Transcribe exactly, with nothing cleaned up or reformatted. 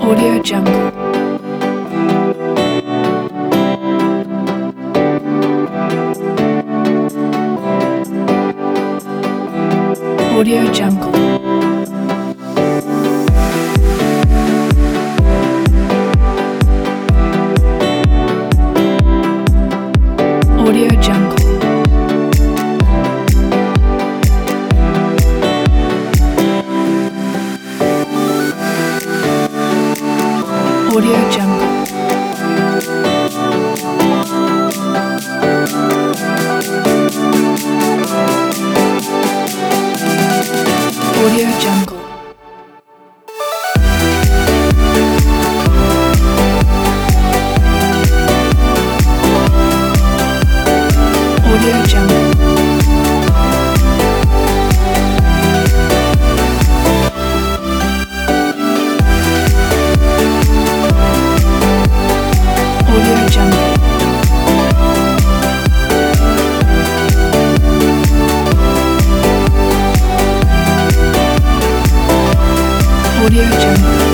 Audio Jungle. Audio Jungle. Audio Jungle. Audio Jungle. Audio Jungle. Audio Jungle. Audio Jungle. Audio Jungle.